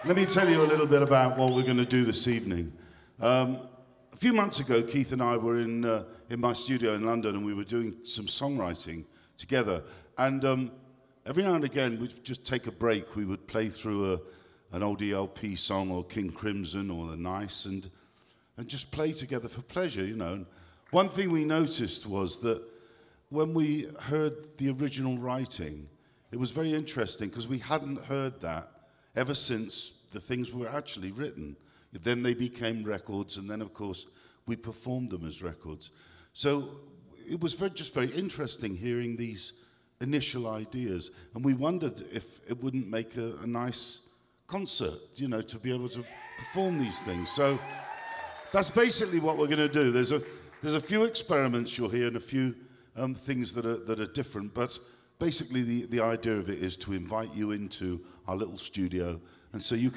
Let me tell you a little bit about what we're going to do this evening. A few months ago, Keith and I were in my studio in London, and we were doing some songwriting together. And every now and again, we'd just take a break. We would play through an old ELP song, or King Crimson, or The Nice, and just play together for pleasure, you know. And one thing we noticed was that when we heard the original writing, it was very interesting because we hadn't heard that ever since the things were actually written. Then they became records, and then, of course, we performed them as records. So it was just very interesting hearing these initial ideas, and we wondered if it wouldn't make a nice concert, you know, to be able to perform these things. So that's basically what we're going to do. There's a few experiments you'll hear, and a few things that are different, but basically the idea of it is to invite you into our little studio, and so you can